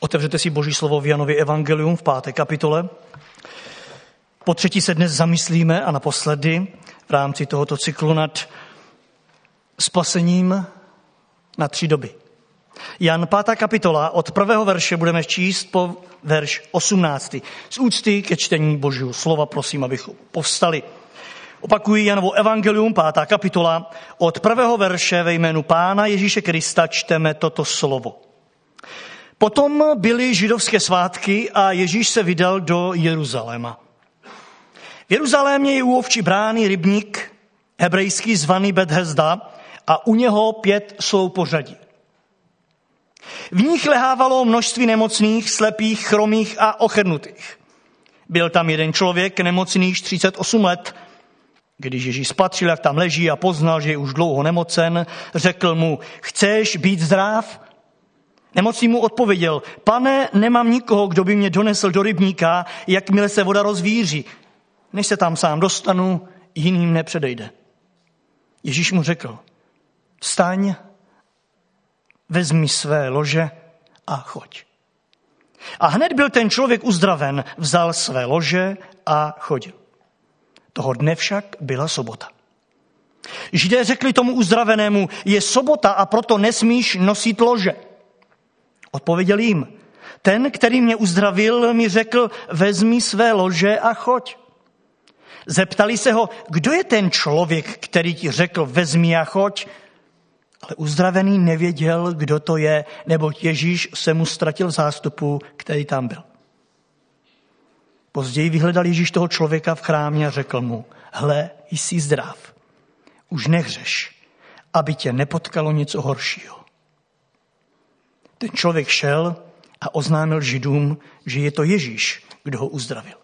Otevřete si Boží slovo v Janově evangelium v 5. kapitole. Po třetí se dnes zamyslíme a naposledy v rámci tohoto cyklu nad spasením na 3 doby. Jan 5. kapitola, od 1. verše budeme číst po verš 18. Z úcty ke čtení Božího slova prosím, abychom povstali. Opakuji Janovo evangelium, 5. kapitola, od 1. verše ve jménu Pána Ježíše Krista čteme toto slovo. Potom byly židovské svátky a Ježíš se vydal do Jeruzaléma. V Jeruzalémě je u ovčí brány rybník, hebrejský zvaný Bethesda, a u něho 5 sloupořadí. V nich lehávalo množství nemocných, slepých, chromých a ochrnutých. Byl tam jeden člověk, nemocný 38 let. Když Ježíš spatřil, jak tam leží a poznal, že je už dlouho nemocen, řekl mu, chceš být zdrav? Nemocný mu odpověděl, pane, nemám nikoho, kdo by mě donesl do rybníka, jakmile se voda rozvíří. Než se tam sám dostanu, jiným nepředejde. Ježíš mu řekl, vstaň, vezmi své lože a choď. A hned byl ten člověk uzdraven, vzal své lože a chodil. Toho dne však byla sobota. Židé řekli tomu uzdravenému, je sobota a proto nesmíš nosit lože. Odpověděl jim, ten, který mě uzdravil, mi řekl, vezmi své lože a choď. Zeptali se ho, kdo je ten člověk, který ti řekl, vezmi a choď? Ale uzdravený nevěděl, kdo to je, neboť Ježíš se mu ztratil v zástupu, který tam byl. Později vyhledal Ježíš toho člověka v chrámě a řekl mu, hle, jsi zdrav, už nehřeš, aby tě nepotkalo něco horšího. Ten člověk šel a oznámil Židům, že je to Ježíš, kdo ho uzdravil.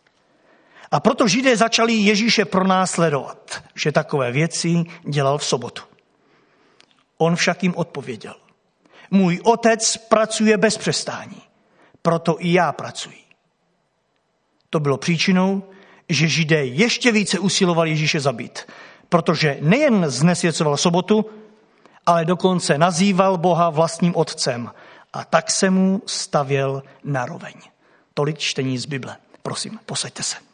A proto Židé začali Ježíše pronásledovat, že takové věci dělal v sobotu. On však jim odpověděl, můj otec pracuje bez přestání, proto i já pracuji. To bylo příčinou, že Židé ještě více usilovali Ježíše zabít, protože nejen znesvěcoval sobotu, ale dokonce nazýval Boha vlastním otcem a tak se mu stavěl na roveň. Tolik čtení z Bible. Prosím, posaďte se.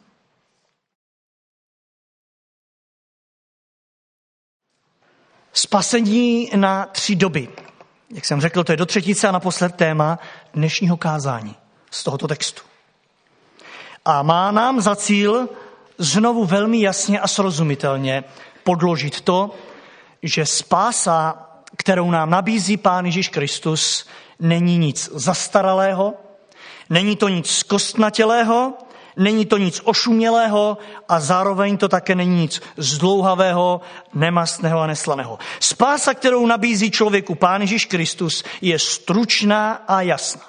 Spasení na 3 doby. Jak jsem řekl, to je do třetice a naposled téma dnešního kázání z tohoto textu. A má nám za cíl znovu velmi jasně a srozumitelně podložit to, že spása, kterou nám nabízí Pán Ježíš Kristus, není nic zastaralého, není to nic zkostnatělého, není to nic ošumělého a zároveň to také není nic zdlouhavého, nemastného a neslaného. Spása, kterou nabízí člověku Pán Ježíš Kristus, je stručná a jasná.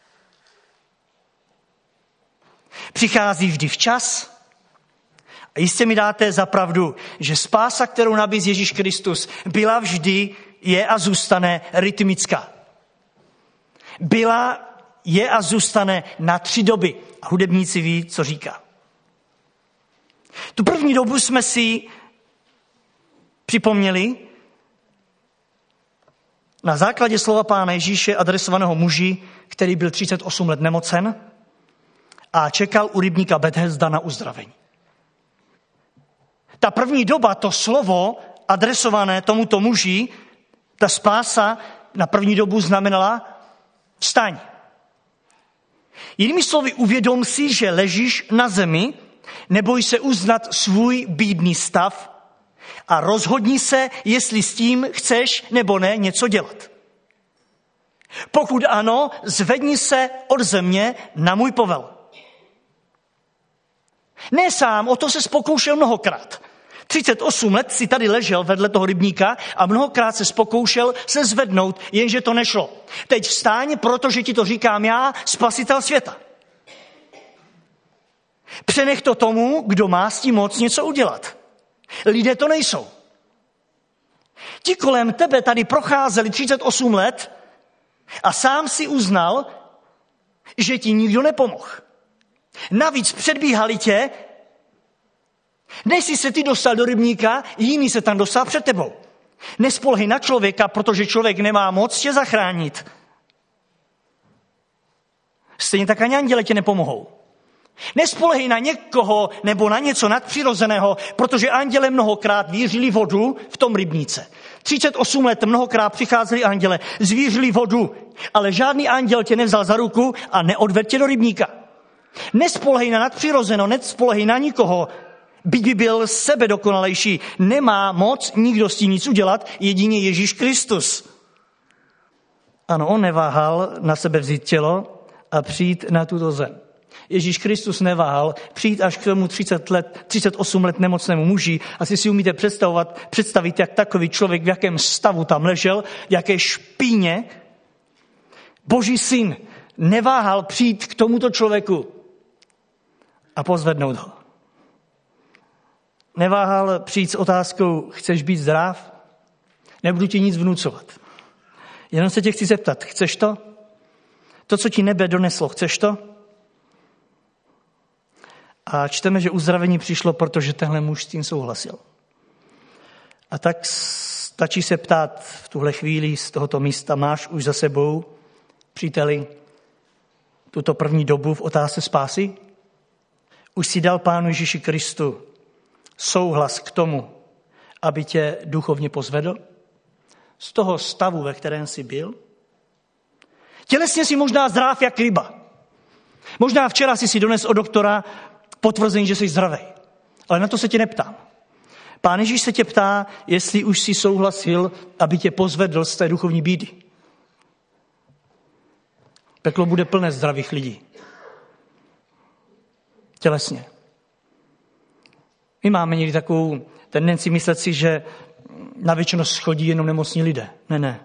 Přichází vždy včas a jistě mi dáte za pravdu, že spása, kterou nabízí Ježíš Kristus, byla vždy, je a zůstane rytmická. Byla, je a zůstane na 3 doby. A hudebníci ví, co říká. Tu první dobu jsme si připomněli na základě slova Pána Ježíše adresovaného muži, který byl 38 let nemocen a čekal u rybníka Bethesda na uzdravení. Ta první doba, to slovo adresované tomuto muži, ta spása na první dobu znamenala vstaň. Jinými slovy, uvědom si, že ležíš na zemi, neboj se uznat svůj bídný stav a rozhodni se, jestli s tím chceš nebo ne něco dělat. Pokud ano, zvedni se od země na můj povel. Ne sám, o to se pokoušel mnohokrát. 38 let si tady ležel vedle toho rybníka a mnohokrát se pokoušel se zvednout, jenže to nešlo. Teď vstáň, protože ti to říkám já, spasitel světa. Přenech to tomu, kdo má s tím moc něco udělat. Lidé to nejsou. Ti kolem tebe tady procházeli 38 let a sám si uznal, že ti nikdo nepomohl. Navíc předbíhali tě, než jsi se ty dostal do rybníka, jiný se tam dostal před tebou. Nespolhej na člověka, protože člověk nemá moc tě zachránit. Stejně tak ani anděle tě nepomohou. Nespolehej na někoho nebo na něco nadpřirozeného, protože anděle mnohokrát vířili vodu v tom rybníce. 38 let mnohokrát přicházeli anděle, zvířili vodu, ale žádný anděl tě nevzal za ruku a neodvedl tě do rybníka. Nespolehej na nadpřirozeno, nespolehej na nikoho, byť by byl sebe dokonalejší, nemá moc nikdo s tím nic udělat, jedině Ježíš Kristus. Ano, on neváhal na sebe vzít tělo a přijít na tuto zem. Ježíš Kristus neváhal přijít až k tomu 38 let nemocnému muži. Asi si umíte představit, jak takový člověk, v jakém stavu tam ležel, v jaké špíně. Boží syn neváhal přijít k tomuto člověku a pozvednout ho. Neváhal přijít s otázkou, chceš být zdrav? Nebudu ti nic vnucovat. Jenom se tě chci zeptat, chceš to? To, co ti nebe doneslo, chceš to? A čteme, že uzdravení přišlo, protože tenhle muž s tím souhlasil. A tak stačí se ptát v tuhle chvíli z tohoto místa, máš už za sebou, příteli, tuto první dobu v otázce spásy? Už si dal Pánu Ježíši Kristu souhlas k tomu, aby tě duchovně pozvedl? Z toho stavu, ve kterém jsi byl? Tělesně si možná zdrav jak ryba. Možná včera si dones od doktora potvrzení, že jsi zdravý. Ale na to se tě neptám. Pán Ježíš se tě ptá, jestli už si souhlasil, aby tě pozvedl z té duchovní bídy. Peklo bude plné zdravých lidí. Tělesně. My máme někdy takovou tendenci myslet si, že na věčnost chodí jenom nemocní lidé. Ne.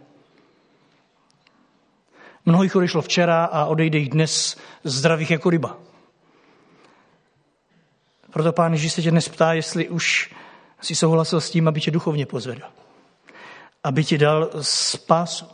Mnoho jich odešlo včera a odejde jich dnes zdravých jako ryba. Proto Pán Ježíš se tě dnes ptá, jestli už si souhlasil s tím, aby tě duchovně pozvedl. Aby ti dal spásu.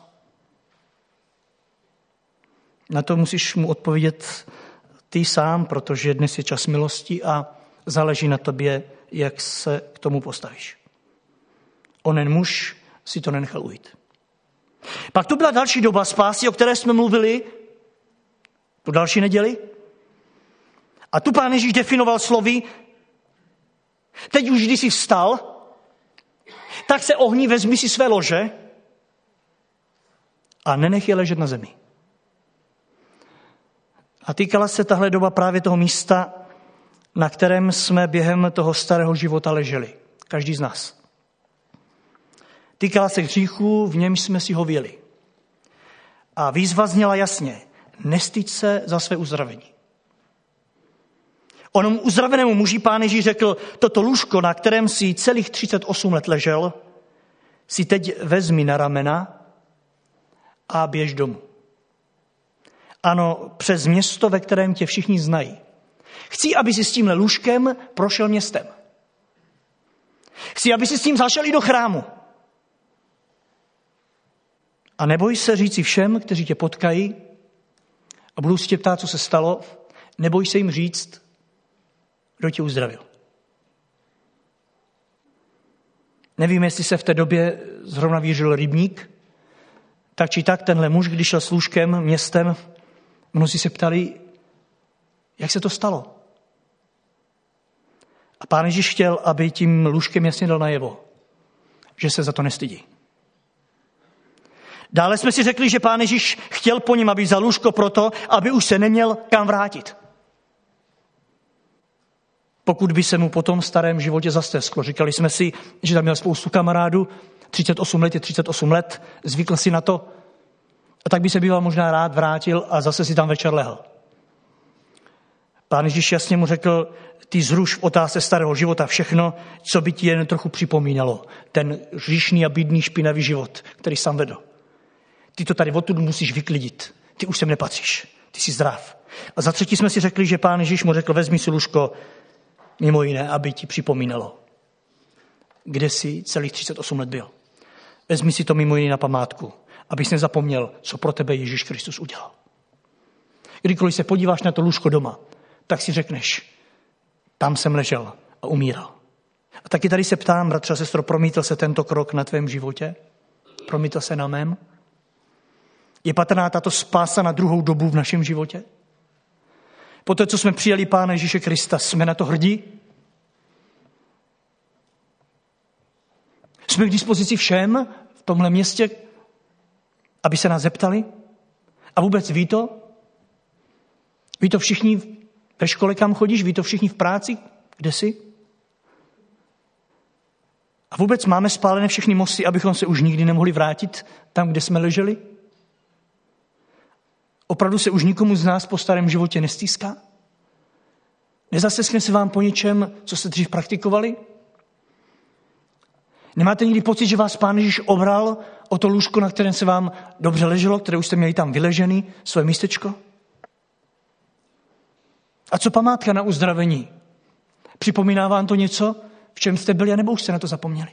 Na to musíš mu odpovědět ty sám, protože dnes je čas milosti a záleží na tobě, jak se k tomu postavíš. Onen muž si to nenechal ujít. Pak tu byla další doba spásy, o které jsme mluvili tu další neděli. A tu Pán Ježíš definoval slovy, teď už když jsi vstal, tak se ohni, vezmi si své lože a nenech je ležet na zemi. A týkala se tahle doba právě toho místa, na kterém jsme během toho starého života leželi. Každý z nás. Týkala se hříchu, v němž jsme si hověli. A výzva zněla jasně, nestyď se za své uzdravení. Onomu uzdravenému muži Pán Ježíš řekl, toto lůžko, na kterém si celých 38 let ležel, si teď vezmi na ramena a běž domů. Ano, přes město, ve kterém tě všichni znají. Chci, aby si s tímhle lůžkem prošel městem. Chci, aby si s tím zašel i do chrámu. A neboj se říci všem, kteří tě potkají a budou si tě ptát, co se stalo, neboj se jim říct, kdo tě uzdravil. Nevím, jestli se v té době zrovna vířil rybník, tak či tak tenhle muž, když šel s lůžkem městem, mnozí se ptali, jak se to stalo. A Pán Ježíš chtěl, aby tím lůžkem jasně dal najevo, že se za to nestydí. Dále jsme si řekli, že Pán Ježíš chtěl po něm, aby vzal lůžko proto, aby už se neměl kam vrátit. Pokud by se mu po tom starém životě zastesklo. Říkali jsme si, že tam měl spoustu kamarádů, 38 let je 38 let, zvykl si na to, a tak by se býval možná rád vrátil a zase si tam večer lehl. Pán Ježíš jasně mu řekl, ty zruš v otázce starého života všechno, co by ti jen trochu připomínalo. Ten hříšný a bídný špinavý život, který sám vedl. Ty to tady odtud musíš vyklidit. Ty už sem nepatříš. Ty jsi zdrav. A za třetí jsme si řekli, že Pán Ježíš mu řekl, vezmi si lůžko, mimo jiné, aby ti připomínalo, kde jsi celých 38 let byl. Vezmi si to mimo jiné na památku, abys nezapomněl, co pro tebe Ježíš Kristus udělal. Kdykoliv se podíváš na to lůžko doma, tak si řekneš, tam jsem ležel a umíral. A taky tady se ptám, bratře a sestro, promítl se tento krok na tvém životě? Promítl se na mém? Je patrná tato spása na druhou dobu v našem životě? Po té, co jsme přijali Pána Ježíše Krista, jsme na to hrdí? Jsme k dispozici všem v tomhle městě, aby se nás zeptali? A vůbec ví to? Ví to všichni ve škole, kam chodíš? Ví to všichni v práci? Kde jsi? A vůbec máme spálené všechny mosty, abychom se už nikdy nemohli vrátit tam, kde jsme leželi? Opravdu se už nikomu z nás po starém životě nestýská? Nezasteskne se vám po něčem, co jste dřív praktikovali? Nemáte nikdy pocit, že vás Pán Ježíš obral o to lůžko, na kterém se vám dobře leželo, které už jste měli tam vyležený, své místečko? A co památka na uzdravení? Připomíná vám to něco, v čem jste byli, anebo už jste na to zapomněli?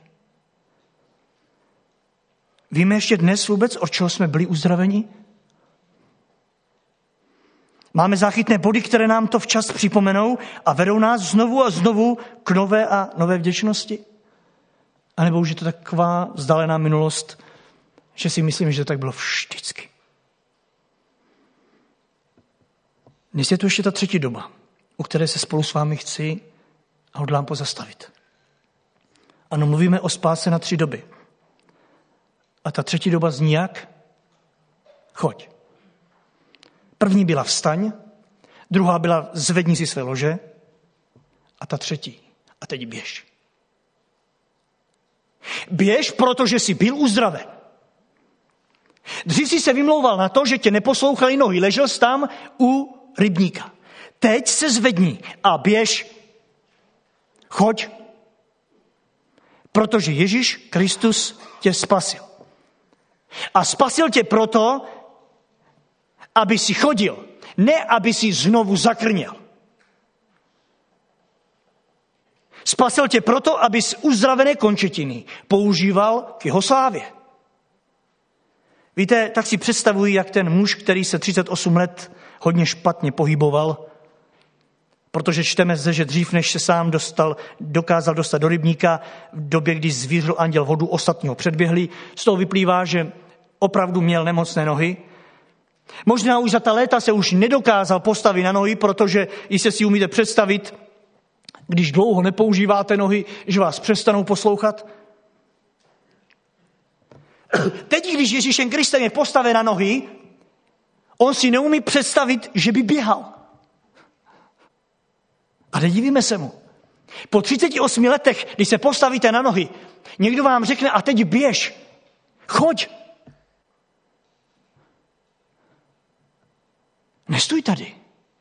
Víme ještě dnes vůbec, od čeho jsme byli uzdraveni? Máme záchytné body, které nám to včas připomenou a vedou nás znovu a znovu k nové a nové vděčnosti? A nebo už je to taková vzdálená minulost, že si myslím, že to tak bylo vždycky. Dnes je tu ještě ta třetí doba, u které se spolu s vámi chci a hodlám pozastavit. Ano, mluvíme o spáse na 3 doby. A ta třetí doba zní jak? Choď. První byla vstaň, druhá byla zvedni si své lože a ta třetí. A teď běž. Běž, protože jsi byl uzdraven. Dřív jsi se vymlouval na to, že tě neposlouchali nohy. Ležel jsi tam u rybníka. Teď se zvedni a běž. Choď, protože Ježíš Kristus tě spasil. A spasil tě proto, aby si chodil, ne aby si znovu zakrněl. Spasil tě proto, abys uzdravené končetiny používal k jeho slávě. Víte, tak si představuji, jak ten muž, který se 38 let hodně špatně pohyboval, protože čteme zde, že dřív, než se sám dokázal dostat do rybníka, v době, kdy zvířil anděl vodu, ostatní ho předběhli. Z toho vyplývá, že opravdu měl nemocné nohy. Možná už za ta léta se už nedokázal postavit na nohy, protože, jestli si umíte představit, když dlouho nepoužíváte nohy, že vás přestanou poslouchat. Teď, když Ježíšem Kristem je postaven na nohy, on si neumí představit, že by běhal. A nedivíme se mu. Po 38 letech, když se postavíte na nohy, někdo vám řekne, a teď běž, choď. Nestůj tady.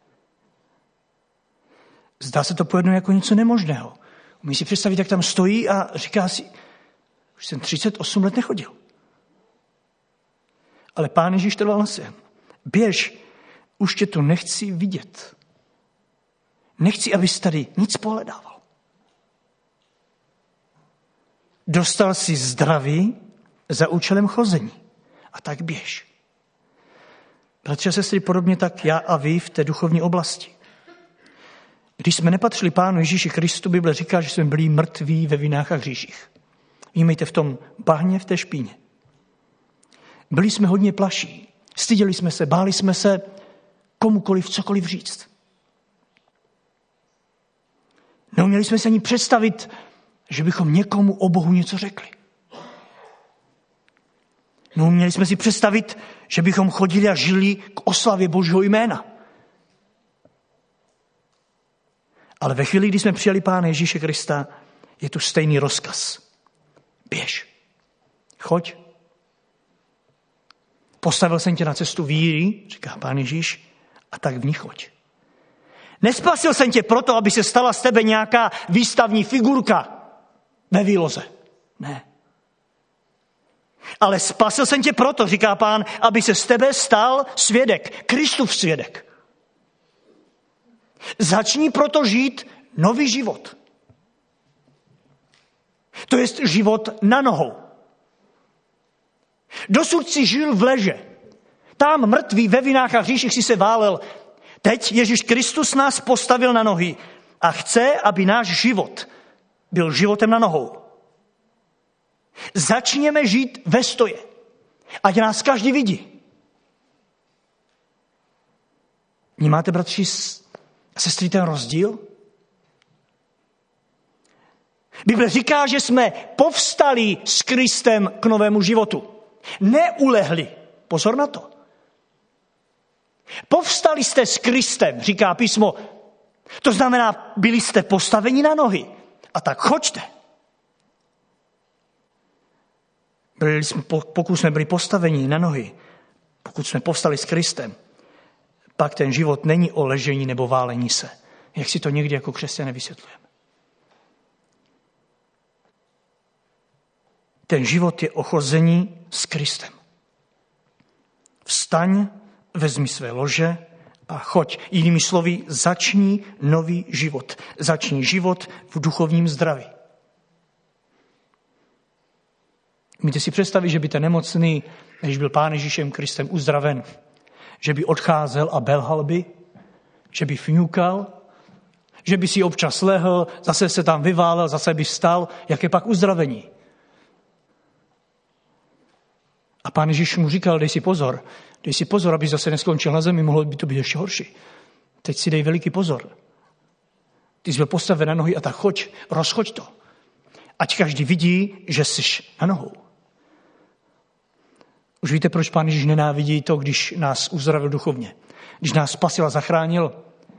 Zdá se to pojednou jako něco nemožného. Umí si představit, jak tam stojí a říká si, už jsem 38 let nechodil. Ale Pán Ježíš trval na svém. Běž, už tě tu nechci vidět. Nechci, abys tady nic pohledával. Dostal si zdraví za účelem chození. A tak běž. Bratři a sestry, podobně tak já a vy v té duchovní oblasti. Když jsme nepatřili Pánu Ježíši Kristu, Bible říká, že jsme byli mrtví ve vinách a hříších. Vnímejte v tom bahně, v té špíně. Byli jsme hodně plaší. Styděli jsme se, báli jsme se komukoliv cokoliv říct. Neuměli jsme se ani představit, že bychom někomu o Bohu něco řekli. Neuměli jsme si představit, že bychom chodili a žili k oslavě Božího jména. Ale ve chvíli, kdy jsme přijali Pána Ježíše Krista, je tu stejný rozkaz. Běž. Choď. Postavil jsem tě na cestu víry, říká Pán Ježíš, a tak v ní choď. Nespasil jsem tě proto, aby se stala z tebe nějaká výstavní figurka ve výloze. Ne. Ale spasil jsem tě proto, říká Pán, aby se z tebe stal svědek, Kristův svědek. Začni proto žít nový život. To je život na nohou. Dosud si žil v leže. Tam mrtvý ve vinách a hříších si se válel. Teď Ježíš Kristus nás postavil na nohy a chce, aby náš život byl životem na nohou. Začněme žít ve stoje. Ať nás každý vidí. Vnímáte, bratři, Sestry, ten rozdíl? Bible říká, že jsme povstali s Kristem k novému životu. Neulehli. Pozor na to. Povstali jste s Kristem, říká písmo. To znamená, byli jste postaveni na nohy. A tak choďte. Pokud jsme byli postaveni na nohy, pokud jsme povstali s Kristem, pak ten život není o ležení nebo válení se. Jak si to někdy jako křesťané vysvětlujeme. Ten život je o chození s Kristem. Vstaň, vezmi své lože a choď. Jinými slovy, začni nový život. Začni život v duchovním zdraví. Můžete si představit, že by ten nemocný, když byl Pán Ježíšem Kristem uzdraven, že by odcházel a belhal by, že by fňukal, že by si občas lehl, zase se tam vyválel, zase by vstal, jak je pak uzdravení. A Pán Ježíš mu říkal, dej si pozor, aby zase neskončil na zemi, mohlo by to být ještě horší. Teď si dej veliký pozor. Ty jsi byl postaven na nohy a tak rozchoď to. Ať každý vidí, že jsi na nohou. Už víte, proč Pán Ježíš nenávidí to, když nás uzdravil duchovně. Když nás spasil a zachránil.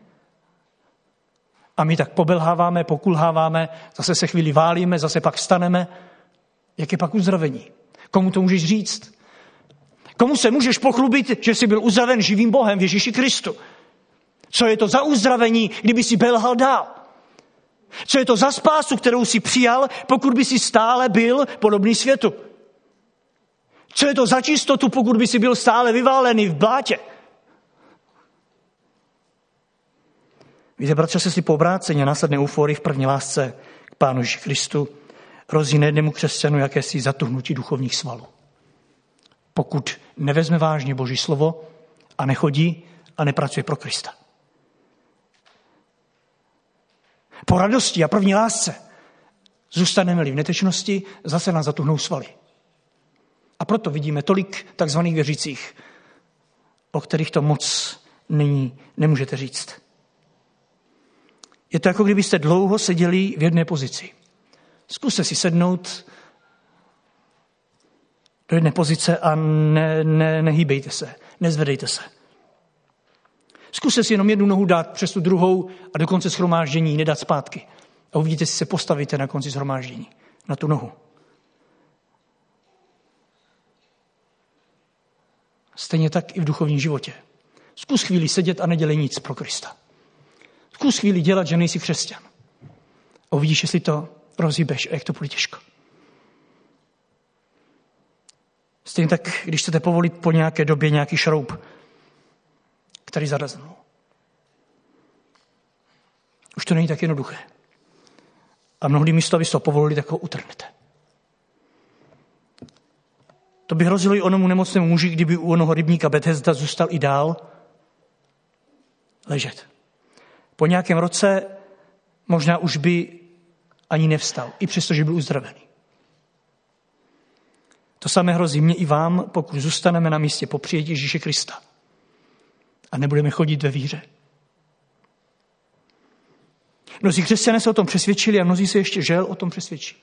A my tak pobelháváme, pokulháváme, zase se chvíli válíme, zase pak vstaneme. Jak je pak uzdravení? Komu to můžeš říct? Komu se můžeš pochlubit, že jsi byl uzdraven živým Bohem v Ježíši Kristu? Co je to za uzdravení, kdyby si belhal dál? Co je to za spásu, kterou si přijal, pokud by si stále byl podobný světu? Co je to za čistotu, pokud by si byl stále vyválený v blátě? Víte, bratře, se si po obrácení a následné euforii v první lásce k Pánu Ježíši Kristu hrozí nejednému křesťanu jakési zatuhnutí duchovních svalů. Pokud nevezme vážně Boží slovo a nechodí a nepracuje pro Krista. Po radosti a první lásce zůstaneme-li v netečnosti, zase nás zatuhnou svaly. A proto vidíme tolik takzvaných věřících, o kterých to moc nemůžete říct. Je to jako kdybyste dlouho seděli v jedné pozici. Zkuste si sednout do jedné pozice a nehýbejte se, nezvedejte se. Zkuste si jenom jednu nohu dát přes tu druhou a do konce shromáždění nedat zpátky. A uvidíte, jestli se postavíte na konci shromáždění, na tu nohu. Stejně tak i v duchovním životě. Zkus chvíli sedět a nedělej nic pro Krista. Zkus chvíli dělat, že nejsi křesťan. A uvidíš, jestli to rozhýbeš a jak to bude těžko. Stejně tak, když chcete povolit po nějaké době nějaký šroub, který zaraznul. Už to není tak jednoduché. A mnohdy místo, abyste to povolili, tak ho utrhnete. To by hrozilo i onomu nemocnému muži, kdyby u onoho rybníka Bethesda zůstal i dál ležet. Po nějakém roce možná už by ani nevstal, i přesto, že byl uzdravený. To samé hrozí mě i vám, pokud zůstaneme na místě po přijetí Ježíše Krista a nebudeme chodit ve víře. Mnozí křesťané se o tom přesvědčili a mnozí se ještě žel o tom přesvědčí.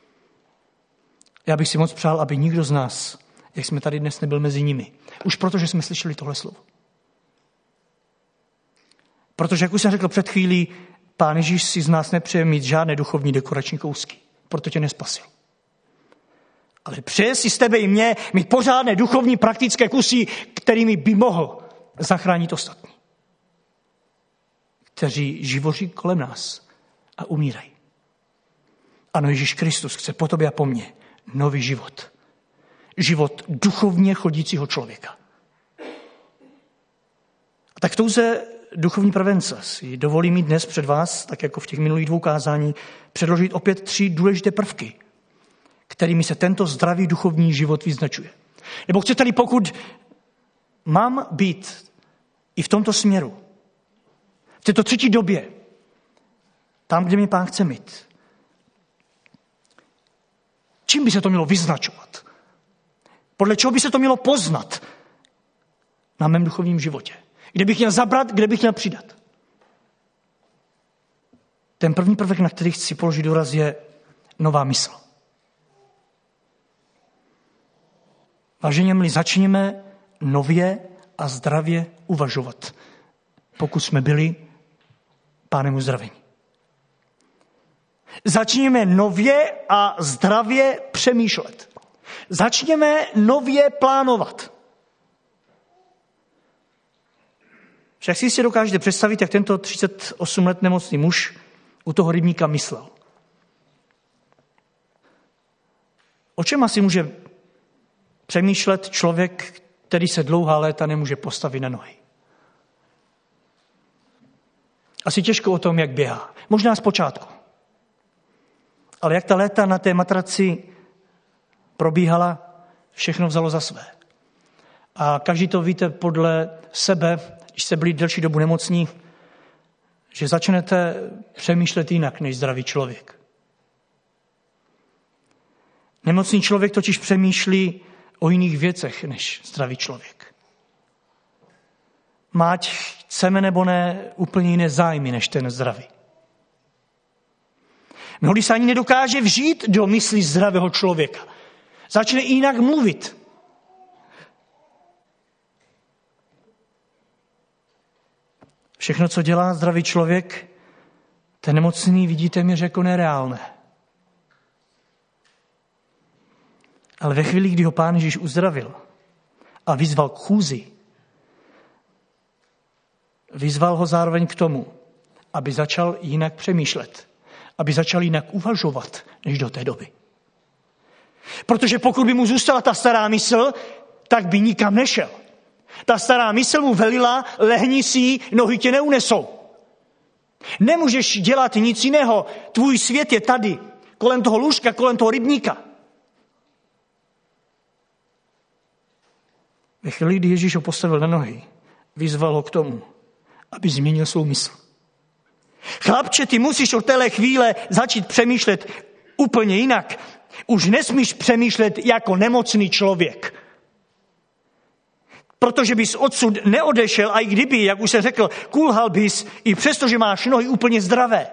Já bych si moc přál, aby nikdo z nás, jak jsme tady dnes, nebyl mezi nimi. Už protože jsme slyšeli tohle slovo. Protože, jak už jsem řekl před chvílí, Pán Ježíš si z nás nepřeje mít žádné duchovní dekorační kousky. Proto tě nespasil. Ale přeje si z tebe i mě mít pořádné duchovní praktické kusy, kterými by mohl zachránit ostatní. Kteří živoří kolem nás a umírají. Ano, Ježíš Kristus chce po tobě a po mně nový život. Život duchovně chodícího člověka. A tak v touze duchovní prevence si dovolím mít dnes před vás, tak jako v těch minulých 2 kázání, předložit opět 3 důležité prvky, kterými se tento zdravý duchovní život vyznačuje. Nebo chcete-li, pokud mám být i v tomto směru, v této třetí době, tam, kde mě Pán chce mít, čím by se to mělo vyznačovat? Podle čeho by se to mělo poznat na mém duchovním životě? Kde bych měl zabrat, kde bych měl přidat? Ten první prvek, na který chci položit důraz, je nová mysl. Vážení milí, začněme nově a zdravě uvažovat, pokud jsme byli Pánem uzdraveni. Začněme nově a zdravě přemýšlet. Začněme nově plánovat. Však si jistě dokážete představit, jak tento 38 let nemocný muž u toho rybníka myslel. O čem asi může přemýšlet člověk, který se dlouhá léta nemůže postavit na nohy? Asi těžko o tom, jak běhá. Možná zpočátku. Ale jak ta léta na té matraci probíhala, všechno vzalo za své. A každý to víte podle sebe, když jste byli delší dobu nemocní, že začnete přemýšlet jinak než zdravý člověk. Nemocný člověk totiž přemýšlí o jiných věcech než zdravý člověk. Má, chceme nebo ne, úplně jiné zájmy než ten zdravý. Mnohdy se ani nedokáže vžít do mysli zdravého člověka. Začne jinak mluvit. Všechno, co dělá zdravý člověk, ten nemocný vidí téměř jako nereálné. Ale ve chvíli, kdy ho Pán Ježíš uzdravil a vyzval k chůzi, vyzval ho zároveň k tomu, aby začal jinak přemýšlet, aby začal jinak uvažovat než do té doby. Protože pokud by mu zůstala ta stará mysl, tak by nikam nešel. Ta stará mysl mu velila, lehni si, nohy tě neunesou. Nemůžeš dělat nic jiného, tvůj svět je tady, kolem toho lůžka, kolem toho rybníka. Ve chvíli, kdy Ježíš ho postavil na nohy, vyzval ho k tomu, aby změnil svou mysl. Chlapče, ty musíš od téhle chvíle začít přemýšlet úplně jinak. Už nesmíš přemýšlet jako nemocný člověk. Protože bys odsud neodešel, a i kdyby, jak už jsem řekl, kulhal bys, i přesto, že máš nohy úplně zdravé.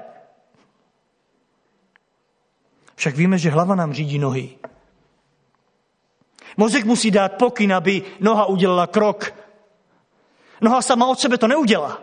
Však víme, že hlava nám řídí nohy. Mozek musí dát pokyn, aby noha udělala krok. Noha sama od sebe to neudělá.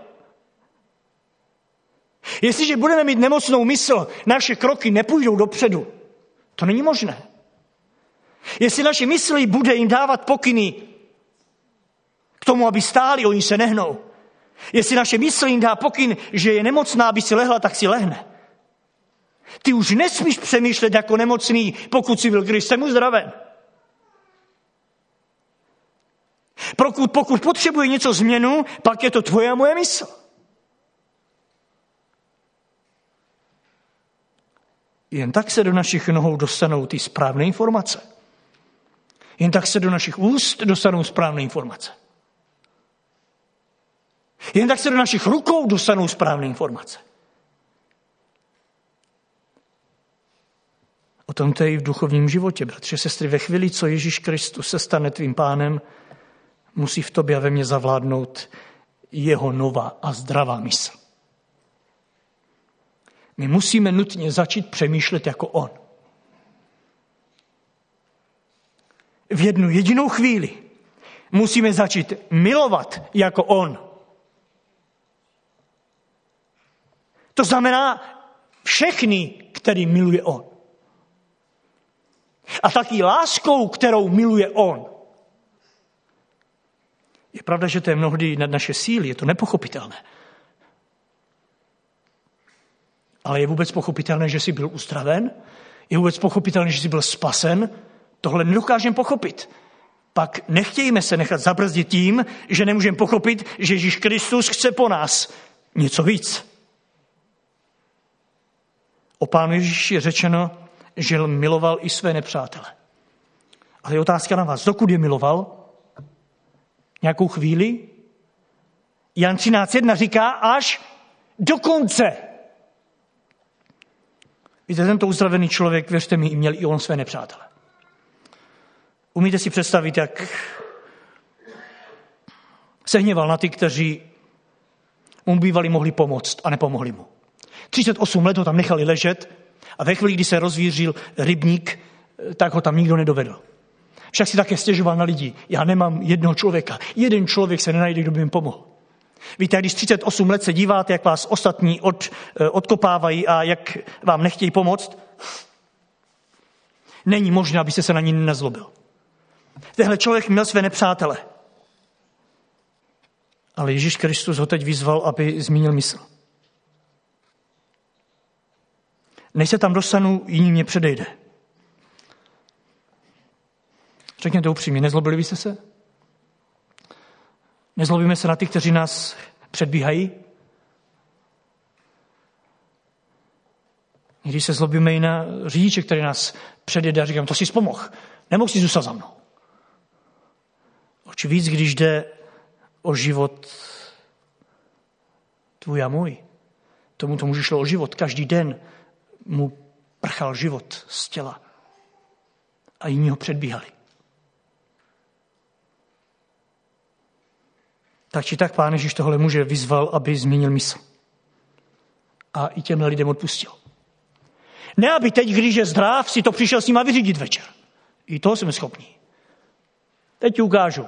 Jestliže budeme mít nemocnou mysl, naše kroky nepůjdou dopředu. To není možné. Jestli naše mysli bude jim dávat pokyny k tomu, aby stáli, oni se nehnou. Jestli naše mysl jim dá pokyn, že je nemocná, aby si lehla, tak si lehne. Ty už nesmíš přemýšlet jako nemocný, pokud jsi byl Kristem uzdraven. Pokud potřebuje něco změnu, pak je to tvoje a moje mysl. Jen tak se do našich nohou dostanou ty správné informace. Jen tak se do našich úst dostanou správné informace. Jen tak se do našich rukou dostanou správné informace. O tom to je i v duchovním životě, bratři a sestry. Ve chvíli, co Ježíš Kristus se stane tvým pánem, musí v tobě a ve mně zavládnout jeho nová a zdravá mysl. My musíme nutně začít přemýšlet jako on. V jednu jedinou chvíli musíme začít milovat jako on. To znamená všechny, který miluje on. A taky láskou, kterou miluje on. Je pravda, že to je mnohdy nad naše síly, je to nepochopitelné. Ale je vůbec pochopitelné, že jsi byl uzdraven? Je vůbec pochopitelné, že jsi byl spasen? Tohle nedokážeme pochopit. Pak nechtějme se nechat zabrzdit tím, že nemůžeme pochopit, že Ježíš Kristus chce po nás něco víc. O Pánu Ježíši je řečeno, že miloval i své nepřátele. Ale je otázka na vás, dokud je miloval? Nějakou chvíli? Jan 13.1 říká až do konce. Víte, tento uzdravený člověk, věřte mi, měl i on své nepřátele. Umíte si představit, jak se hněval na ty, kteří mu bývali mohli pomoct a nepomohli mu. 38 let ho tam nechali ležet a ve chvíli, kdy se rozvířil rybník, tak ho tam nikdo nedovedl. Však si také stěžoval na lidi. Já nemám jednoho člověka. Jeden člověk se nenajde, kdo by mi pomohl. Víte, když 38 let se díváte, jak vás ostatní odkopávají a jak vám nechtějí pomoct, není možné, abyste se na ní nezlobil. Tenhle člověk měl své nepřátele. Ale Ježíš Kristus ho teď vyzval, aby změnil mysl. Než se tam dostanu, jiný mě předejde. Řekněte upřímně, nezlobili byste se? Nezlobíme se na ty, kteří nás předbíhají? Když se zlobíme i na řidiče, který nás předjede a říkám, to si pomohl. Nemohl si zůstat za mnou. Oči víc, když jde o život tvůj a můj. Tomu šlo o život. Každý den mu prchal život z těla. A jiní ho předbíhali. Tak či tak Pán Ježíš tohle muže vyzval, aby změnil mysl. A i těmhle lidem odpustil. Ne, aby teď, když je zdrav, si to přišel s ním a vyřídit večer. I toho jsme schopni. Teď ti ukážu.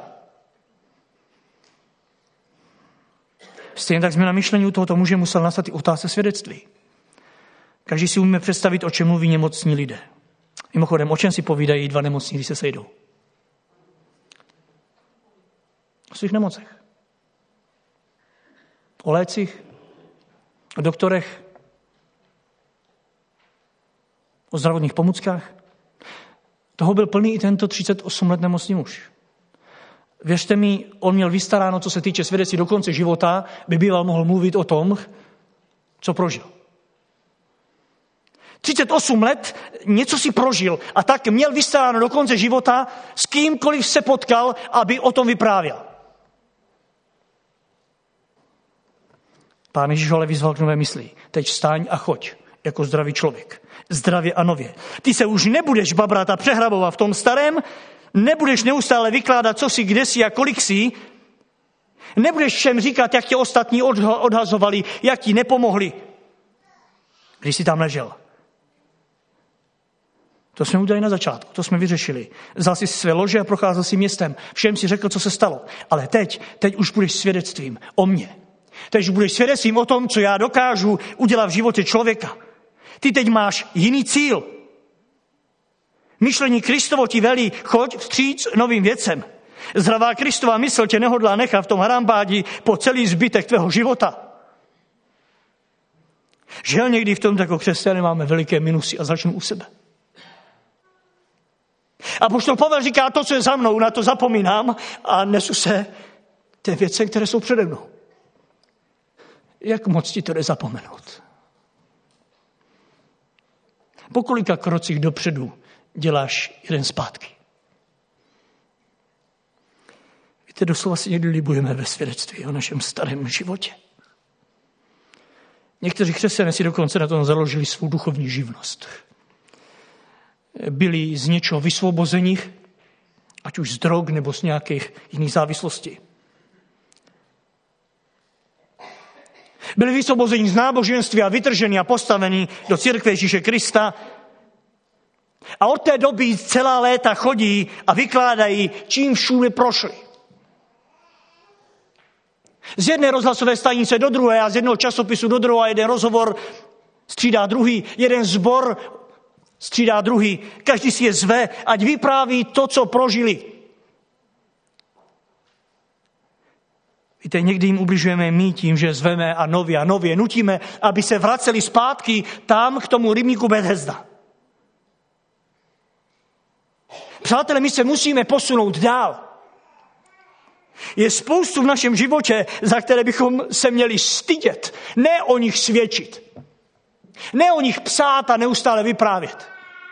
Stejně tak změna myšlení u tohoto muže musel nastat i otázce svědectví. Každý si umíme představit, o čem mluví nemocní lidé. Mimochodem, o čem si povídají dva nemocní, když se sejdou? O svých nemocech. O lécích, o doktorech, o zdravotních pomůckách. Toho byl plný i tento 38 let nemocný muž. Věřte mi, on měl vystaráno, co se týče svědectví do konce života, by býval mohl mluvit o tom, co prožil. 38 let něco si prožil a tak měl vystaráno do konce života, s kýmkoliv se potkal, aby o tom vyprávěl. Pán Ježíš ale vyzval k nové mysli. Teď vstaň a choď jako zdravý člověk. Zdravě a nově. Ty se už nebudeš babrat a přehrabovat v tom starém, nebudeš neustále vykládat, co jsi, kde jsi a kolik jsi. Nebudeš všem říkat, jak tě ostatní odhazovali, jak ti nepomohli, když jsi tam ležel. To jsme udělali na začátku, to jsme vyřešili. Vzal si své lože a procházel si městem. Všem si řekl, co se stalo. Ale teď už budeš svědectvím o mně. Teď už budeš svědectvím o tom, co já dokážu udělat v životě člověka. Ty teď máš jiný cíl. Myšlení Kristovo ti velí, choď vstříc novým věcem. Zdravá Kristova mysl tě nehodlá nechat v tom harambádi po celý zbytek tvého života. Žel někdy v tom jako křesťané máme veliké minusy a začnu u sebe. Apoštol Pavel říká, to, co je za mnou, na to zapomínám a nesu se ty věci, které jsou přede mnou. Jak moc ti to jde zapomenout? Po kolika krocích dopředu děláš jeden zpátky? Víte, doslova si někdy libujeme ve svědectví o našem starém životě. Někteří křesťané si dokonce na tom založili svou duchovní živnost. Byli z něčeho vysvobození, ať už z drog nebo z nějakých jiných závislostí. Byli vysvobozeni z náboženství a vytrženi a postaveni do církve Ježíše Krista. A od té doby celá léta chodí a vykládají, čím všude prošli. Z jedné rozhlasové stanice do druhé a z jednoho časopisu do druhého jeden rozhovor střídá druhý, jeden sbor střídá druhý. Každý si je zve, ať vypráví to, co prožili. Víte, někdy jim ubližujeme my tím, že zveme a nově nutíme, aby se vraceli zpátky tam k tomu rybníku Bethesda. Přátelé, my se musíme posunout dál. Je spoustu v našem životě, za které bychom se měli stydět. Ne o nich svědčit. Ne o nich psát a neustále vyprávět.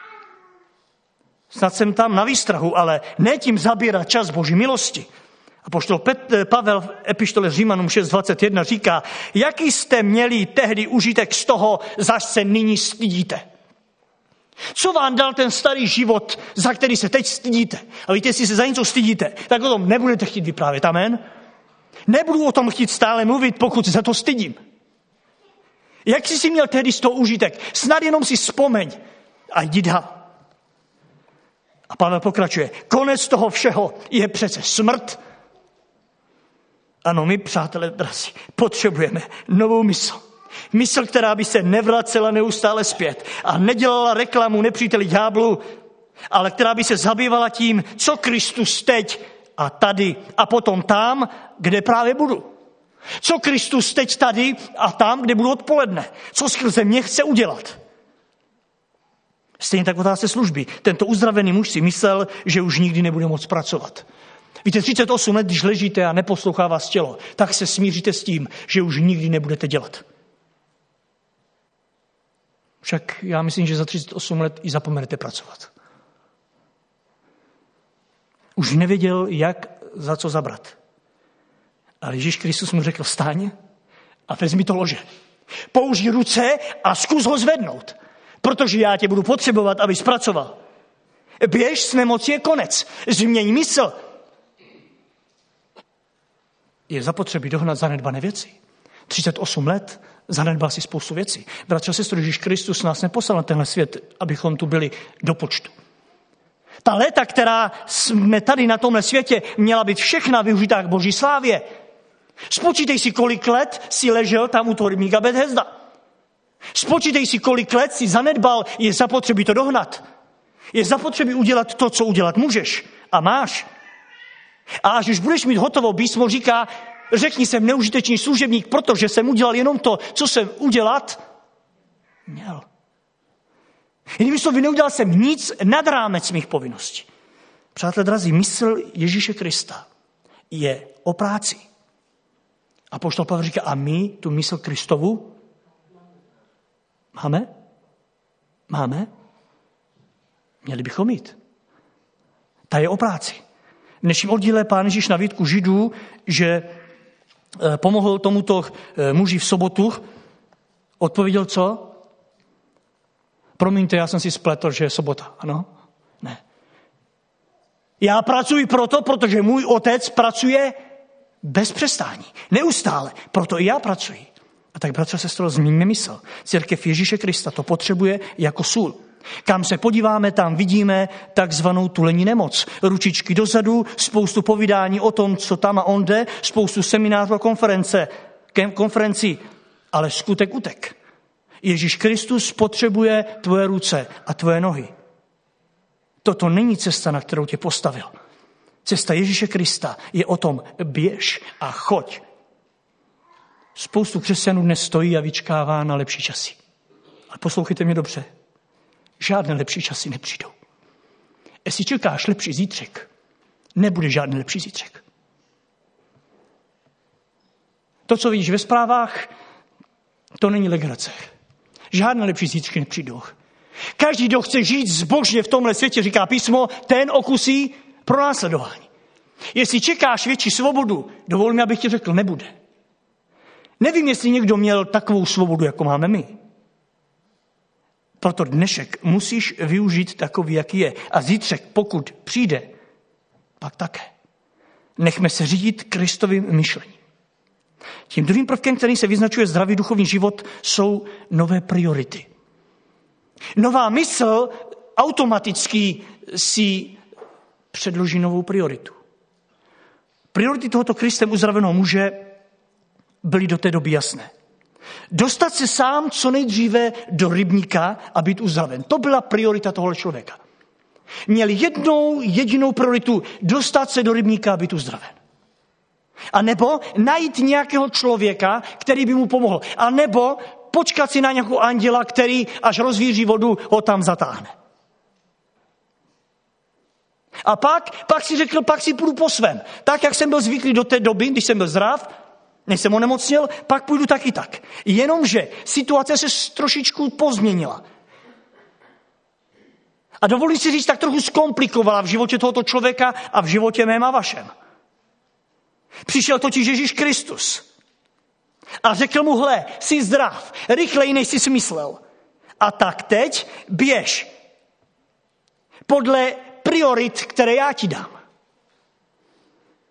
Snad jsem tam na výstrahu, ale ne tím zabírat čas Boží milosti. Apoštol Pavel v epištole Římanům 6.21 říká, jaký jste měli tehdy užitek z toho, zaž se nyní stydíte. Co vám dal ten starý život, za který se teď stydíte? A víte, jestli se za něco stydíte, tak o tom nebudete chtít vyprávět. Amen? Nebudu o tom chtít stále mluvit, pokud se za to stydím. Jak jsi si měl tehdy z toho užitek? Snad jenom si vzpomeň a jdi dál. A Pavel pokračuje. Konec toho všeho je přece smrt. Ano, my, přátelé drazí, potřebujeme novou mysl. Mysl, která by se nevracela neustále zpět a nedělala reklamu nepříteli ďáblu, ale která by se zabývala tím, co Kristus teď a tady a potom tam, kde právě budu. Co Kristus teď tady a tam, kde budu odpoledne. Co skrze mě chce udělat. Stejně tak otázce služby. Tento uzdravený muž si myslel, že už nikdy nebude moct pracovat. Víte, 38 let, když ležíte a neposlouchá vás tělo, tak se smíříte s tím, že už nikdy nebudete dělat. Však já myslím, že za 38 let i zapomenete pracovat. Už nevěděl, jak za co zabrat. Ale Ježíš Kristus mu řekl, vstaň a vezmi to lože. Použij ruce a zkus ho zvednout, protože já tě budu potřebovat, abys pracoval. Běž, s nemocí je konec. Změň mysl. Je zapotřebí dohnat zanedbané věci. 38 let zanedbal si spoustu věcí. Bratře a sestro, Ježíš Kristus nás neposlal na tenhle svět, abychom tu byli do počtu. Ta léta, která jsme tady na tomhle světě, měla být všechna využitá k Boží slávě. Spočítej si, kolik let si ležel tam u toho rybníka Bethesda. Spočítej si, kolik let si zanedbal, je zapotřebí to dohnat. Je zapotřebí udělat to, co udělat můžeš a máš. A až už budeš mít hotovo, písmo říká, řekni, jsem neužitečný služebník, protože jsem udělal jenom to, co jsem udělat měl. Jinými slovy, neudělal jsem nic nad rámec mých povinností. Přátelé drazí, mysl Ježíše Krista je o práci. A apoštol Pavel říká, a my tu mysl Kristovu máme? Máme? Měli bychom mít. Ta je o práci. V dnešním oddíle Pán Ježíš na výtku Židů, že pomohl tomuto muži v sobotu, odpověděl co? Promiňte, já jsem si spletl, že je sobota. Ano? Ne. Já pracuji protože můj otec pracuje bez přestání. Neustále. Proto i já pracuji. A tak, bratře a sestro, změňme mysl. Církev Ježíše Krista to potřebuje jako sůl. Kam se podíváme, tam vidíme takzvanou tulení nemoc. Ručičky dozadu, spoustu povídání o tom, co tam a onde, spoustu seminářů a konferencí, ale skutek utek. Ježíš Kristus potřebuje tvoje ruce a tvoje nohy. Toto není cesta, na kterou tě postavil. Cesta Ježíše Krista je o tom běž a choď. Spoustu křesťanů dnes stojí a vyčkává na lepší časy. Ale poslouchejte mě dobře. Žádné lepší časy nepřijdou. Jestli čekáš lepší zítřek, nebude žádný lepší zítřek. To, co vidíš ve zprávách, to není legrace. Žádné lepší zítřky nepřijdou. Každý, kdo chce žít zbožně v tomhle světě, říká písmo, ten okusí pronásledování. Jestli čekáš větší svobodu, dovol mi, abych ti řekl, nebude. Nevím, jestli někdo měl takovou svobodu, jako máme my. Proto dnešek musíš využít takový, jaký je. A zítřek, pokud přijde, pak také. Nechme se řídit Kristovým myšlením. Tím druhým prvkem, který se vyznačuje zdravý duchovní život, jsou nové priority. Nová mysl automaticky si předloží novou prioritu. Priority tohoto Kristem uzdraveného muže byly do té doby jasné. Dostat se sám co nejdříve do rybníka a být uzdraven. To byla priorita tohoto člověka. Měl jednou jedinou prioritu dostat se do rybníka a být uzdraven. A nebo najít nějakého člověka, který by mu pomohl. A nebo počkat si na nějakou anděla, který až rozvíří vodu, ho tam zatáhne. A pak si řekl, pak si půjdu po svém. Tak, jak jsem byl zvyklý do té doby, když jsem byl zdrav, než jsem onemocněl, pak půjdu tak i tak. Jenomže situace se trošičku pozměnila. A dovolím si říct, tak trochu zkomplikovala v životě tohoto člověka a v životě mém a vašem. Přišel totiž Ježíš Kristus a řekl mu, hle, jsi zdrav, rychleji, než jsi smyslel. A tak teď běž podle priorit, které já ti dám.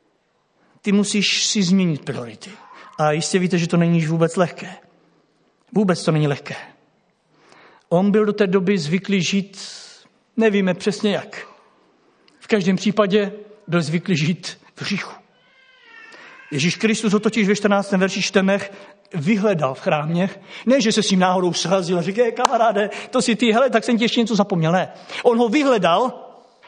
Ty musíš si změnit priority. A jistě víte, že to není vůbec lehké. Vůbec to není lehké. On byl do té doby zvyklý žít, nevíme přesně jak. V každém případě byl zvyklý žít v hříchu. Ježíš Kristus ho totiž ve 14. verši čteme, vyhledal v chrámě. Ne, že se s ním náhodou srazil a říká, kamaráde, to si ty, hele, tak jsem ti ještě něco zapomněl. Ne. On ho vyhledal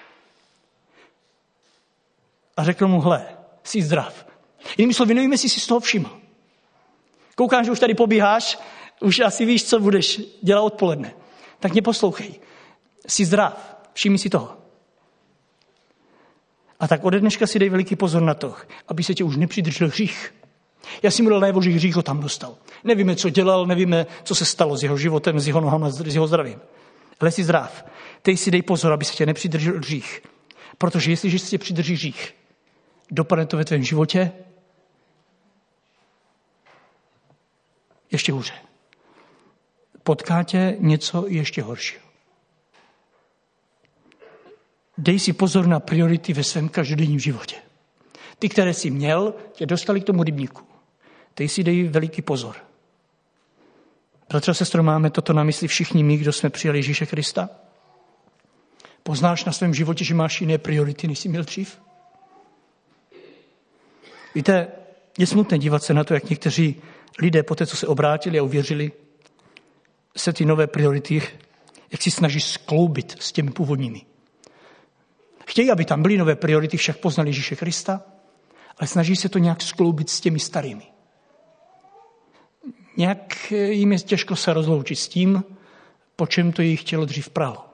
a řekl mu, hle, jsi zdrav. Jinými slovy, nevím, jestli jsi z toho všiml. Koukám, že už tady pobíháš, už asi víš, co budeš dělat odpoledne. Tak mě poslouchej. Jsi zdrav, všimni si toho. A tak ode dneška si dej veliký pozor na to, aby se tě už nepřidržel hřích. Já si mu dal najevo, že hřích ho tam dostal. Nevíme, co dělal, nevíme, co se stalo s jeho životem, s jeho nohama, s jeho zdravím. Ale jsi zdrav. Teď si dej pozor, aby se tě nepřidržel hřích. Protože jestliže se tě přidrží hřích, dopadne to ve tvém životě ještě hůře. Potká tě něco ještě horšího. Dej si pozor na priority ve svém každodenním životě. Ty, které jsi měl, tě dostali k tomu rybníku. Teď si dej veliký pozor. Bratře a sestro, máme toto na mysli všichni my, kdo jsme přijali Ježíše Krista? Poznáš na svém životě, že máš jiné priority, než jsi měl dřív? Víte, je smutné dívat se na to, jak někteří lidé po té, co se obrátili a uvěřili, se ty nové priority, jak si snaží skloubit s těmi původními. Chtějí, aby tam byly nové priority, však poznali Ježíše Krista, ale snaží se to nějak skloubit s těmi starými. Nějak jim je těžko se rozloučit s tím, po čem to jejich tělo dřív pralo.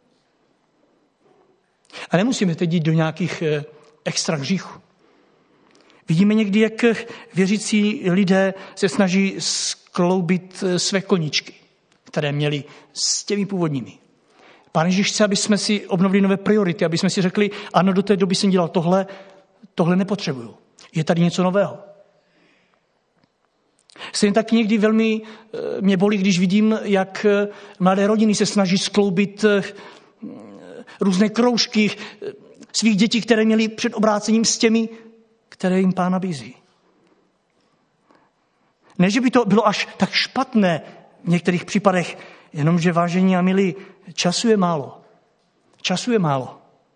A nemusíme teď jít do nějakých extra hříchů. Vidíme někdy, jak věřící lidé se snaží skloubit své koníčky, které měli s těmi původními. Pán Ježíš chce, aby jsme si obnovili nové priority, aby jsme si řekli, ano, do té doby jsem dělal tohle nepotřebuju. Je tady něco nového. Stejně tak někdy velmi mě bolí, když vidím, jak mladé rodiny se snaží skloubit různé kroužky svých dětí, které měly před obrácením s těmi, které jim Pán nabízí. Ne, že by to bylo až tak špatné v některých případech, jenomže, vážení a milí, času je málo. Času je málo.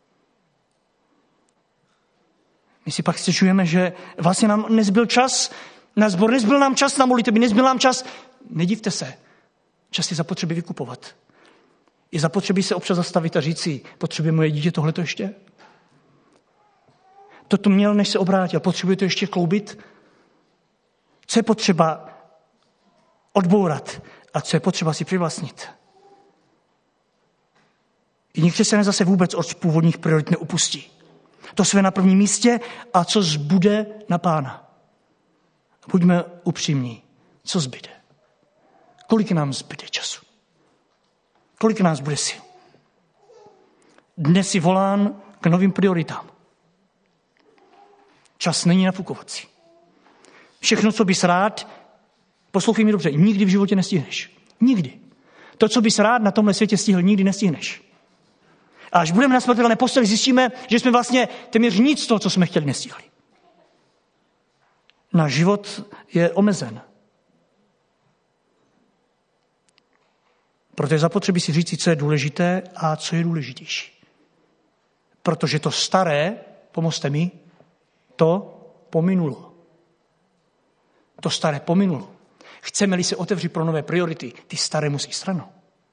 My si pak stěžujeme, že vlastně nám nezbyl čas na sbor, nezbyl nám čas na modlitby, nezbyl nám čas. Nedivte se, čas je zapotřebí vykupovat. Je zapotřebí se občas zastavit a říct si, potřebuje moje dítě tohleto ještě? Toto měl, než se obrátil, potřebuje to ještě kloubit? Co je potřeba odbourat a co je potřeba si přivlastnit? Jiní křesťané zase vůbec od původních priorit neupustí. To své na prvním místě a co zbude na Pána. Buďme upřímní. Co zbyde? Kolik nám zbyde času? Kolik nás bude sil? Dnes si volán k novým prioritám. Čas není nafukovací. Všechno, co bys rád, poslouchej mi dobře, nikdy v životě nestihneš. Nikdy. To, co bys rád na tomhle světě stihl, nikdy nestihneš. A až budeme na smrtelné posteli, zjistíme, že jsme vlastně téměř nic z toho, co jsme chtěli, nestihli. Náš život je omezen. Proto je zapotřebí si říct, co je důležité a co je důležitější. Protože to staré, pomozte mi, to pominulo. To staré pominulo. Chceme-li se otevřít pro nové priority, ty staré musí stranou.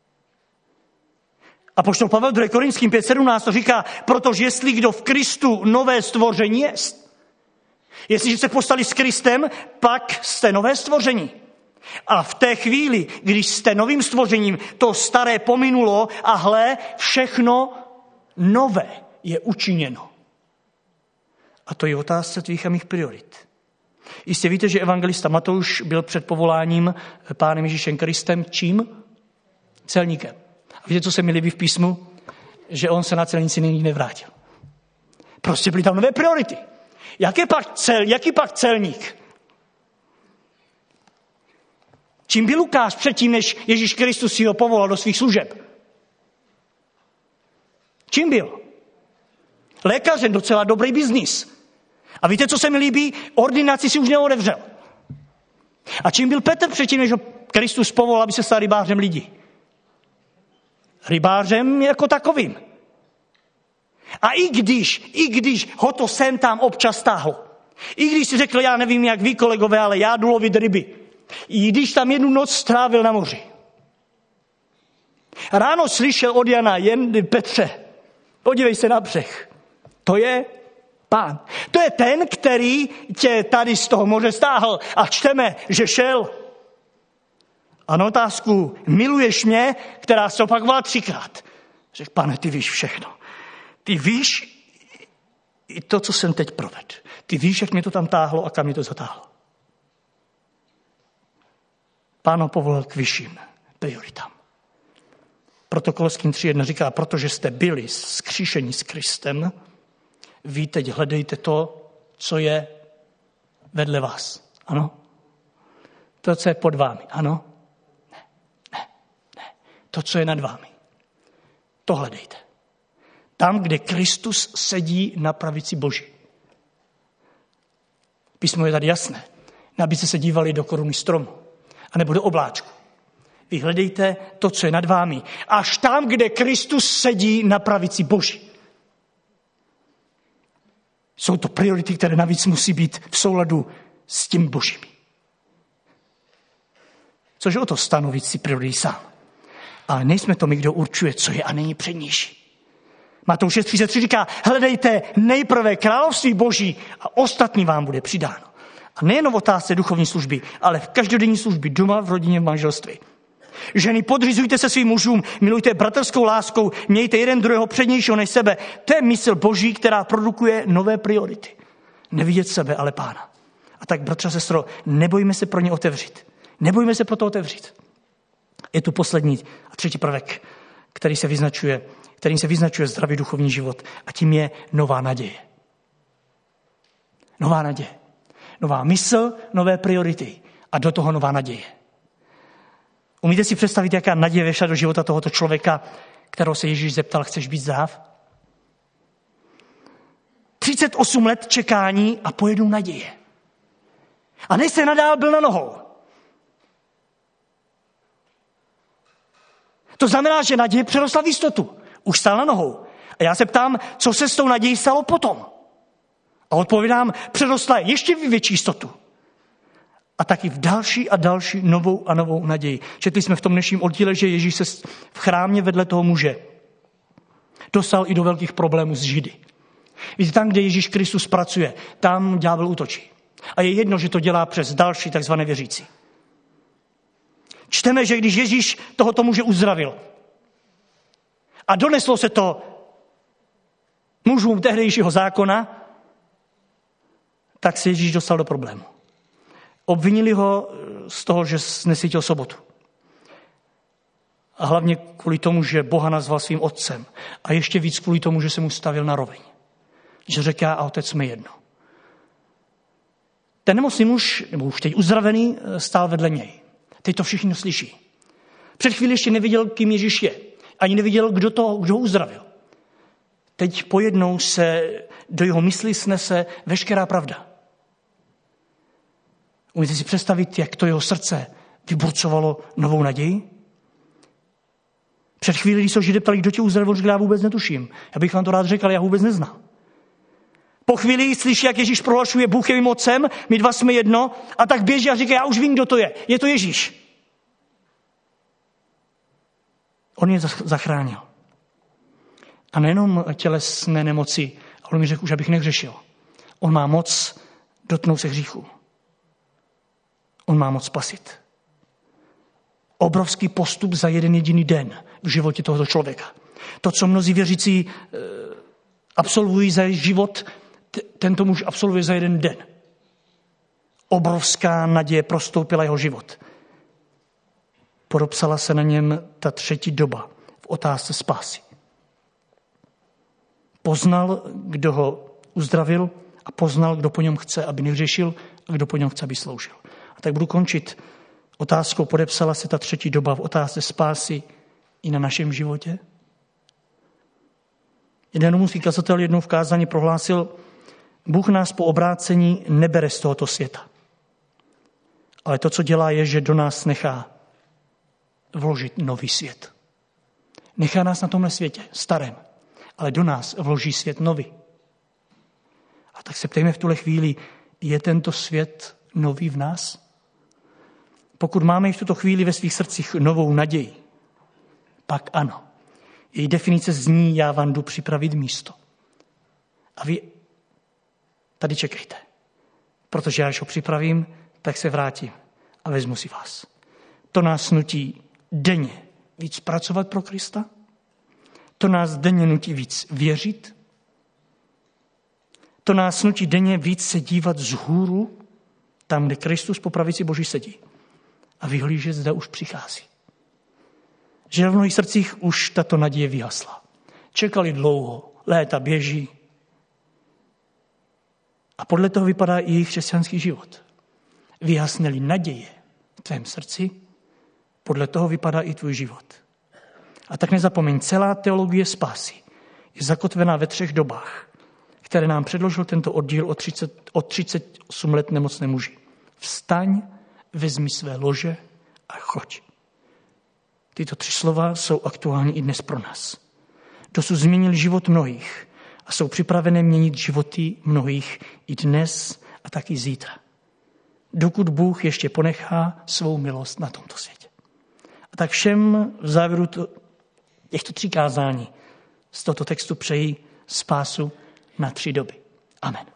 Apoštol Pavel 2. Korinským 5.17 to říká, protože jestli kdo v Kristu nové stvoření jest. Jestliže se postali s Kristem, pak jste nové stvoření. A v té chvíli, když jste novým stvořením, to staré pominulo a hle, všechno nové je učiněno. A to je otázka tvých a mých priorit. Jistě víte, že evangelista Matouš byl před povoláním Pánem Ježíšem Kristem čím? Celníkem. A víte, co se mi líbí v písmu? Že on se na celnici nikdy nevrátil. Prostě byly tam nové priority. Jaký pak celník? Čím byl Lukáš předtím, než Ježíš Kristus si ho povolal do svých služeb? Čím byl? Lékařem, docela dobrý biznis. A víte, co se mi líbí? Ordinaci si už neodevřel. A čím byl Petr předtím, než ho Kristus povolal, aby se stal rybářem lidí. Rybářem jako takovým. A i když ho to sem tam občas táhlo, i když si řekl, já nevím, jak vy, kolegové, ale já jdu lovit ryby, i když tam jednu noc strávil na moři. Ráno slyšel od Jana, Petře, podívej se na břeh. To je Pán. To je ten, který tě tady z toho moře stáhl a čteme, že šel. A na otázku, miluješ mě, která se opakovala 3krát. Řekl, Pane, ty víš všechno. Ty víš i to, co jsem teď provedl. Ty víš, jak mě to tam táhlo a kam mě to zatáhlo. Pán ho povolal k vyšším prioritám. Proto Koloským 3.1 říká, protože jste byli vzkříšeni s Kristem, vy teď hledejte to, co je vedle vás. Ano? To, co je pod vámi. Ano? Ne. To, co je nad vámi. To hledejte. Tam, kde Kristus sedí na pravici Boží. Písmo je tady jasné. Abyste se dívali do koruny stromu. Anebo do obláčku. Vy hledejte to, co je nad vámi. Až tam, kde Kristus sedí na pravici Boží. Jsou to priority, které navíc musí být v souladu s tím Božími. Což o to stanovit si priority sám. Ale nejsme to my, kdo určuje, co je a není přednější. Matouš 6.33 říká, hledejte nejprve království Boží a ostatní vám bude přidáno. A nejen v otázce duchovní služby, ale v každodenní službě doma, v rodině, v manželství. Ženy, podřizujte se svým mužům, milujte bratrskou láskou, mějte jeden druhého přednějšího než sebe. To je mysl Boží, která produkuje nové priority. Nevidět sebe, ale Pána. A tak, bratře a sestro, nebojme se pro ně otevřít. Nebojme se pro to otevřít. Je tu poslední a třetí prvek, kterým se vyznačuje zdravý duchovní život. A tím je nová naděje. Nová naděje. Nová mysl, nové priority. A do toho nová naděje. Umíte si představit, jaká naděje vešla do života tohoto člověka, kterého se Ježíš zeptal, chceš být zdrav? 38 let čekání a pojednou naděje. A než se nadál byl na nohou. To znamená, že naděje přerostla v jistotu. Už stál na nohou. A já se ptám, co se s tou nadějí stalo potom? A odpovídám, přerostla ještě větší jistotu. A taky v další a další novou a novou naději. Četli jsme v tom dnešním oddíle, že Ježíš se v chrámě vedle toho muže dostal i do velkých problémů s Židy. Víte, tam, kde Ježíš Kristus pracuje, tam ďábel útočí. A je jedno, že to dělá přes další takzvané věřící. Čteme, že když Ježíš tohoto muže uzdravil a doneslo se to mužům tehdejšího zákona, tak se Ježíš dostal do problému. Obvinili ho z toho, že nesvítil sobotu. A hlavně kvůli tomu, že Boha nazval svým otcem. A ještě víc kvůli tomu, že se mu stavil na roveň. Že řekl, já a otec jsme jedno. Ten nemocný muž, nebo už teď uzdravený, stál vedle něj. Teď to všichni slyší. Před chvíli ještě neviděl, kým Ježíš je. Ani neviděl, kdo ho uzdravil. Teď pojednou se do jeho mysli snese veškerá pravda. Umíte si představit, jak to jeho srdce vyburcovalo novou naději? Před chvíli, když se Židé ptali, kdo tě uzdravil, on řekl, já vůbec netuším. Já bych vám to rád řekl, ale já vůbec neznám. Po chvíli slyší, jak Ježíš prohlašuje, Bůh je mým otcem, my dva jsme jedno, a tak běží a říká, já už vím, kdo to je. Je to Ježíš. On je zachránil. A nejenom tělesné nemoci, ale on mi řekl, už abych nehřešil. On má moc dotknout se hříchu. On má moc spasit. Obrovský postup za jeden jediný den v životě tohoto člověka. To, co mnozí věřící absolvují za život, tento muž absolvuje za jeden den. Obrovská naděje prostoupila jeho život. Podepsala se na něm ta třetí doba v otázce spásy. Poznal, kdo ho uzdravil a poznal, kdo po něm chce, aby nehřešil a kdo po něm chce, aby sloužil. A tak budu končit otázkou, podepsala se ta třetí doba v otázce spásy i na našem životě? Jeden rumunský kazatel jednou v kázání prohlásil, Bůh nás po obrácení nebere z tohoto světa. Ale to, co dělá, je, že do nás nechá vložit nový svět. Nechá nás na tomhle světě, starém, ale do nás vloží svět nový. A tak se ptejme v tuhle chvíli, je tento svět nový v nás? Pokud máme i v tuto chvíli ve svých srdcích novou naději, pak ano. Její definice zní, já vám jdu připravit místo. A vy tady čekejte, protože já, až ho připravím, tak se vrátím a vezmu si vás. To nás nutí denně víc pracovat pro Krista, to nás denně nutí víc věřit, to nás nutí denně víc se dívat vzhůru, tam, kde Kristus po pravici Boží sedí, a vyhlížet, zda už přichází. Že v mnohých srdcích už tato naděje vyhasla. Čekali dlouho, léta běží. A podle toho vypadá i jejich křesťanský život. Vyhasneli naděje v tvém srdci, podle toho vypadá i tvůj život. A tak nezapomeň, celá teologie spásy je zakotvená ve 3 dobách, které nám předložil tento oddíl o 38 let nemocné muži. Vstaň, vezmi své lože a choď. Tyto 3 slova jsou aktuální i dnes pro nás. Dosud změnil život mnohých a jsou připravené měnit životy mnohých i dnes a taky zítra. Dokud Bůh ještě ponechá svou milost na tomto světě. A tak všem v závěru těchto 3 kázání z tohoto textu přeji spásu na 3 doby. Amen.